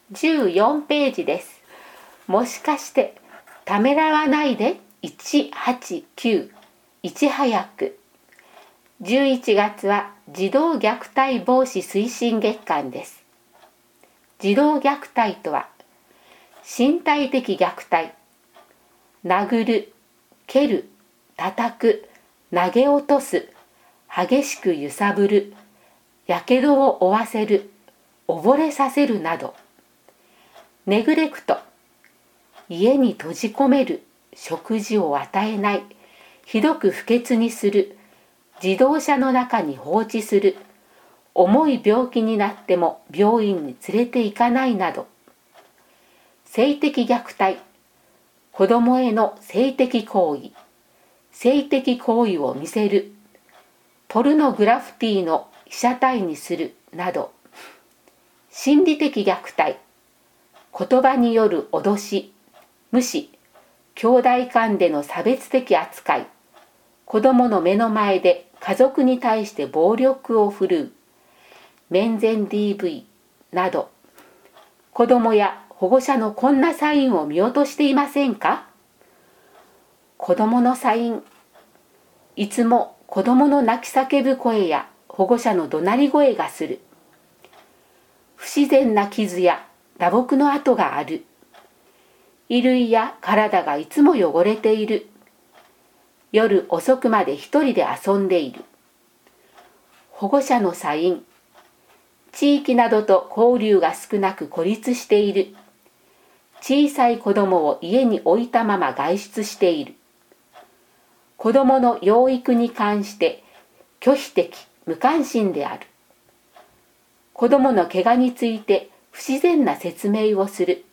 14ページです。もしかしてためらわないで。189いち早く。11月は児童虐待防止推進月間です。児童虐待とは、身体的虐待、殴る、蹴る、叩く、投げ落とす、激しく揺さぶる、やけどを負わせる、溺れさせるなど。ネグレクト、家に閉じ込める、食事を与えない、ひどく不潔にする、自動車の中に放置する、重い病気になっても病院に連れて行かないなど。性的虐待、子どもへの性的行為、性的行為を見せる、ポルノグラフィティの被写体にするなど。心理的虐待、言葉による脅し、無視、兄弟間での差別的扱い、子どもの目の前で家族に対して暴力を振るう、面前 DV など。子どもや保護者のこんなサインを見落としていませんか？子どものサイン、いつも子どもの泣き叫ぶ声や保護者の怒鳴り声がする。不自然な傷や打撲の跡がある。衣類や体がいつも汚れている。夜遅くまで一人で遊んでいる。保護者のサイン、地域などと交流が少なく孤立している。小さい子供を家に置いたまま外出している。子供の養育に関して拒否的、無関心である。子供の怪我について不自然な説明をする。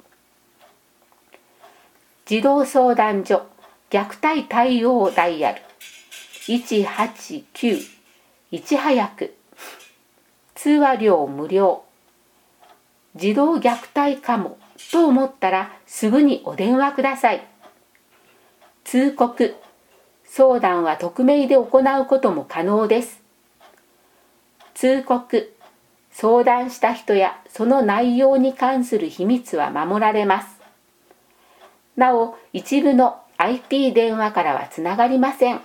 児童相談所虐待対応ダイヤル189いち早く。通話料無料。児童虐待かもと思ったらすぐにお電話ください。通告、相談は匿名で行うことも可能です。通告、相談した人やその内容に関する秘密は守られます。なお、一部の IP 電話からはつながりません。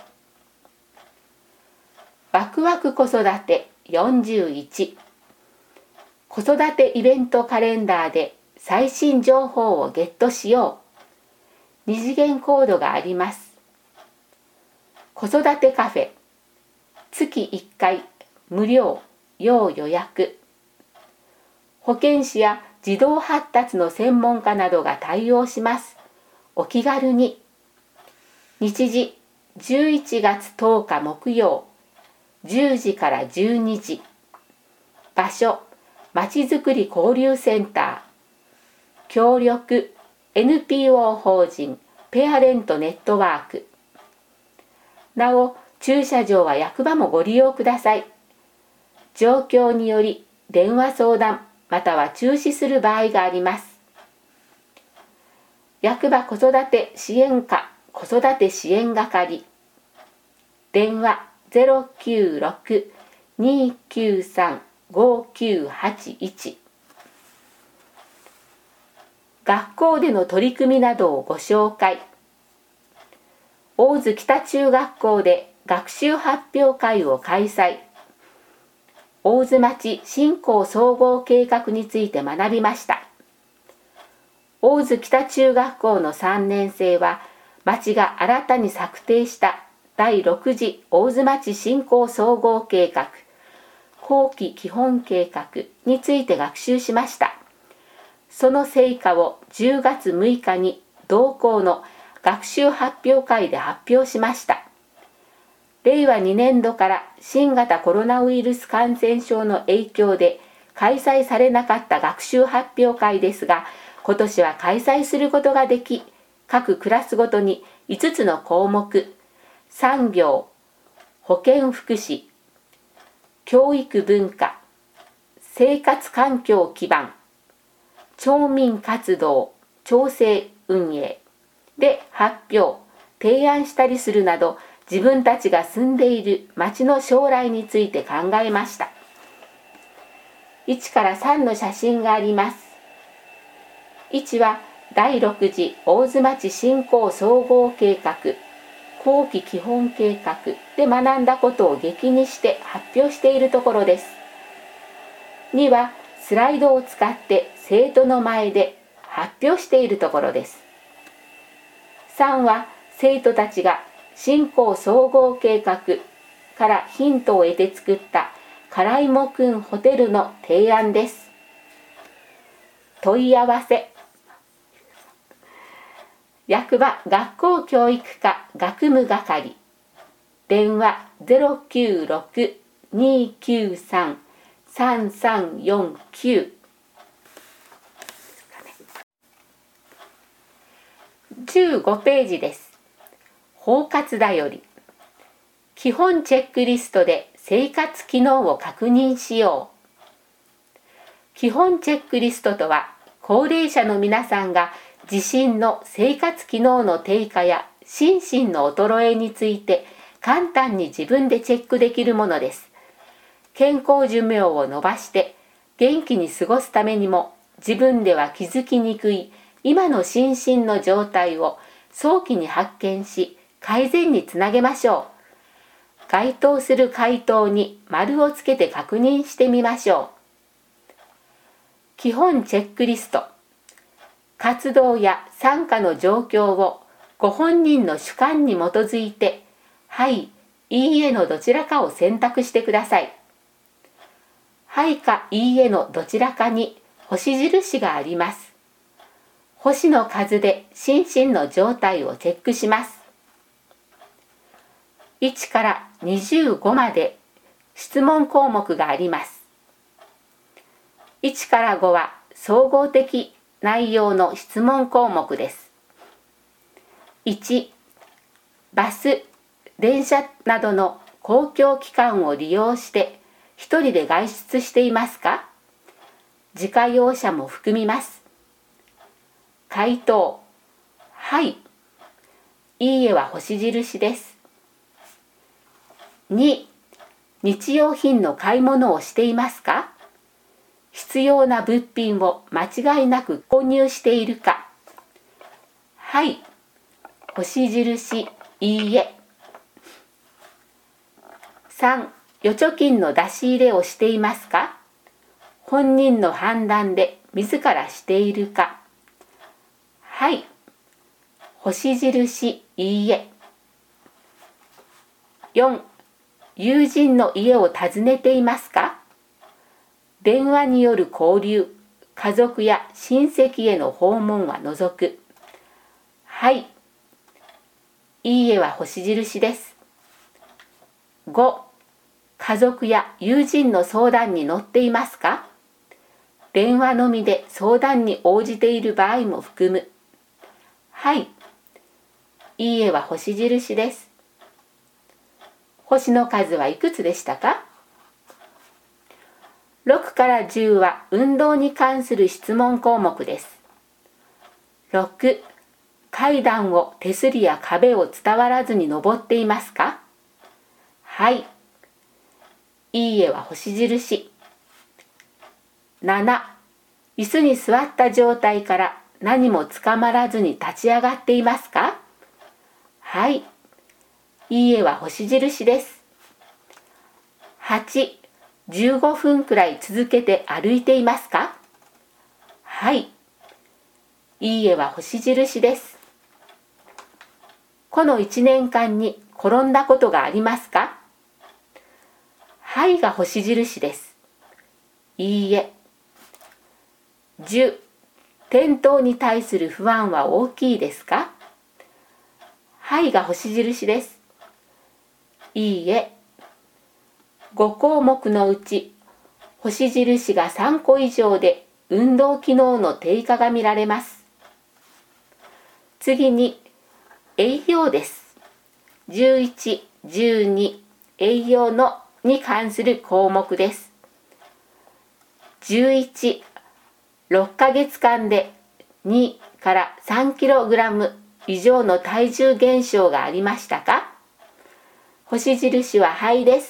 ワクワク子育て41。子育てイベントカレンダーで最新情報をゲットしよう。二次元コードがあります。子育てカフェ、月1回無料要予約。保健師や児童発達の専門家などが対応します。お気軽に。日時11月10日木曜10時から12時。場所まちづくり交流センター。協力 NPO 法人ペアレントネットワーク。なお、駐車場は役場もご利用ください。状況により電話相談または中止する場合があります。役場子育て支援課子育て支援係。電話 096-293-5981。学校での取り組みなどをご紹介。大津北中学校で学習発表会を開催。大津町振興総合計画について学びました。大津北中学校の3年生は、町が新たに策定した第6次大津町振興総合計画、後期基本計画について学習しました。その成果を10月6日に同校の学習発表会で発表しました。令和2年度から新型コロナウイルス感染症の影響で開催されなかった学習発表会ですが、今年は開催することができ、各クラスごとに5つの項目、産業、保健福祉、教育文化、生活環境基盤、町民活動、調整運営で発表、提案したりするなど、自分たちが住んでいる町の将来について考えました。1から3の写真があります。 1は第6次大津町振興総合計画後期基本計画で学んだことを劇にして発表しているところです。2はスライドを使って生徒の前で発表しているところです。3は生徒たちが振興総合計画からヒントを得て作ったからいもくんホテルの提案です。問い合わせ。役場学校教育課学務係、電話 096-293-3349。15ページです。包括だより。基本チェックリストで生活機能を確認しよう。基本チェックリストとは、高齢者の皆さんが自身の生活機能の低下や心身の衰えについて簡単に自分でチェックできるものです。健康寿命を延ばして元気に過ごすためにも、自分では気づきにくい今の心身の状態を早期に発見し、改善につなげましょう。該当する回答に丸をつけて確認してみましょう。基本チェックリスト。活動や参加の状況をご本人の主観に基づいて、はい、いいえのどちらかを選択してください。はいかいいえのどちらかに星印があります。星の数で心身の状態をチェックします。1から25まで質問項目があります。1から5は総合的内容の質問項目です。1、バス、電車などの公共機関を利用して一人で外出していますか？自家用車も含みます。回答、はい。いいえは星印です。2、日用品の買い物をしていますか？必要な物品を間違いなく購入しているか？はい。星印、いいえ。3、預貯金の出し入れをしていますか？本人の判断で自らしているか？はい。星印、いいえ。4、友人の家を訪ねていますか？電話による交流、家族や親戚への訪問は除く。はい。いいえは星印です。5、家族や友人の相談に乗っていますか？電話のみで相談に応じている場合も含む。はい。いいえは星印です。星の数はいくつでしたか？6から10は運動に関する質問項目です。6、階段を手すりや壁を伝わらずに登っていますか？はい。いいえは星印。7、椅子に座った状態から何もつかまらずに立ち上がっていますか？はい。いいえは星印です。8、15分くらい続けて歩いていますか？はい。いいえは星印です。この1年間に転んだことがありますか？はいが星印です。いいえ。10、転倒に対する不安は大きいですか？はいが星印です。いいえ。5項目のうち星印が3個以上で運動機能の低下が見られます。次に栄養です。11、12、栄養のに関する項目です。11、6ヶ月間で2から3キログラム以上の体重減少がありましたか？星印ははいです。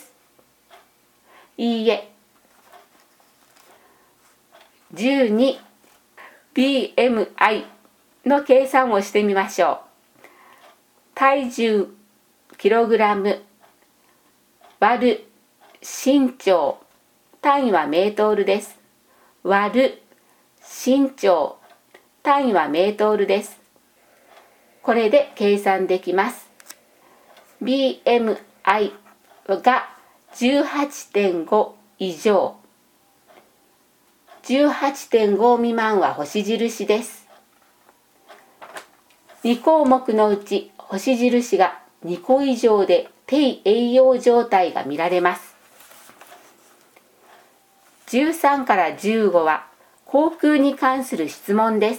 いいえ。12、 BMI の計算をしてみましょう。体重キログラム割る身長、単位はメートルです。割る身長、単位はメートルです。これで計算できます。BMI が 18.5 以上、18.5 未満は星印です。2項目のうち星印が2個以上で低栄養状態が見られます。13から15は口腔に関する質問です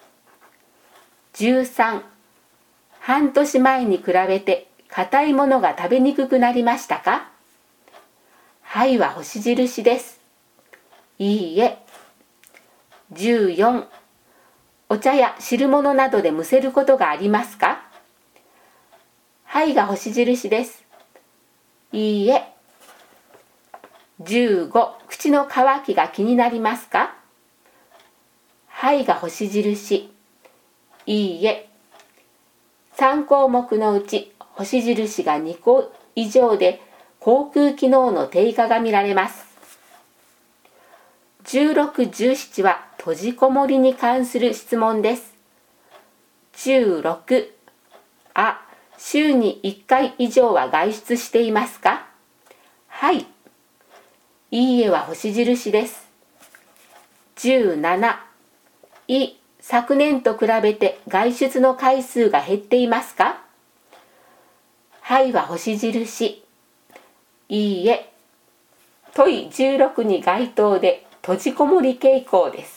。13、半年前に比べて硬いものが食べにくくなりましたか？はいは星印です。いいえ。14、お茶や汁物などでむせることがありますか？はいが星印です。いいえ。15、口の渇きが気になりますか？はいが星印。いいえ。3項目のうち星印が2個以上で口腔機能の低下が見られます。16、17は閉じこもりに関する質問です。16、週に1回以上は外出していますか？はい。いいえは星印です。17、昨年と比べて外出の回数が減っていますか？はいは星印。いいえ。問い16に該当で閉じこもり傾向です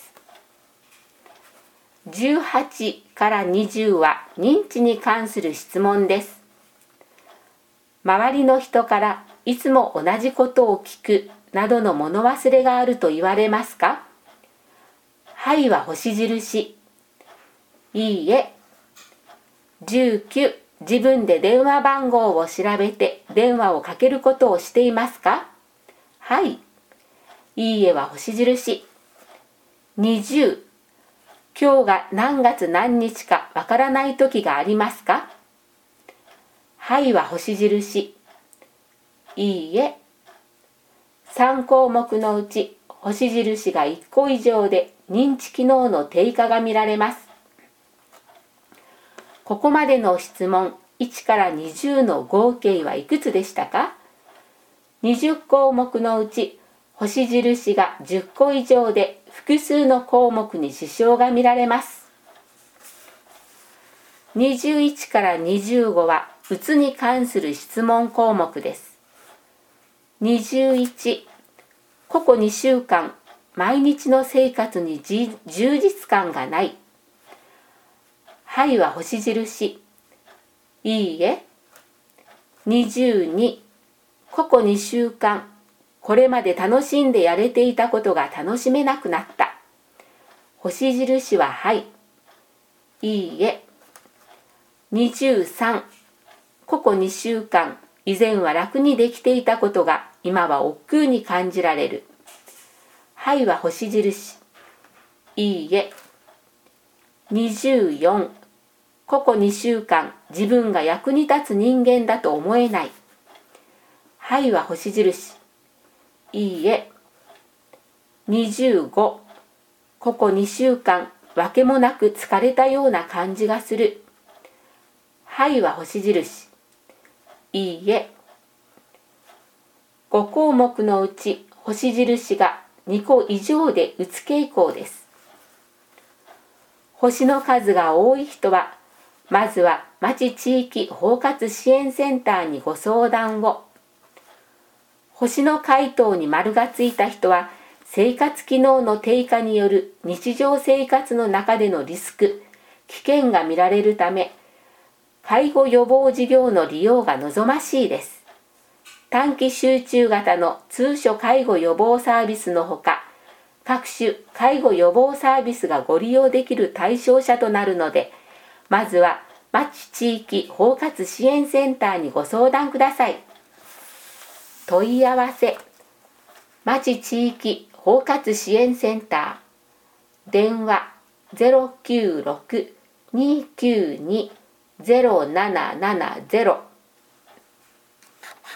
。18から20は認知に関する質問です。周りの人からいつも同じことを聞くなどの物忘れがあると言われますか？はいは星印。いいえ。19、自分で電話番号を調べて電話をかけることをしていますか？はい。いいえは星印。20、今日が何月何日かわからない時がありますか？はいは星印。いいえ。3項目のうち星印が1個以上で認知機能の低下が見られます。ここまでの質問1から20の合計はいくつでしたか？20項目のうち星印が10個以上で複数の項目に支障が見られます。21から25はうつに関する質問項目です。21、ここ2週間毎日の生活に充実感がない。はいは星印。いいえ。22、ここ2週間これまで楽しんでやれていたことが楽しめなくなった。星印ははい。いいえ。23、ここ2週間以前は楽にできていたことが今は億劫に感じられる。はいは星印。いいえ。24、ここ2週間自分が役に立つ人間だと思えない。はいは星印。いいえ。25、ここ2週間わけもなく疲れたような感じがする。はいは星印。いいえ。5項目のうち星印が2個以上でうつ傾向です。星の数が多い人はまずは町地域包括支援センターにご相談を。星の回答に丸がついた人は生活機能の低下による日常生活の中でのリスク、危険が見られるため介護予防事業の利用が望ましいです。短期集中型の通所介護予防サービスのほか各種介護予防サービスがご利用できる対象者となるので、まずは町地域包括支援センターにご相談ください。問い合わせ町地域包括支援センター電話 096-292-0770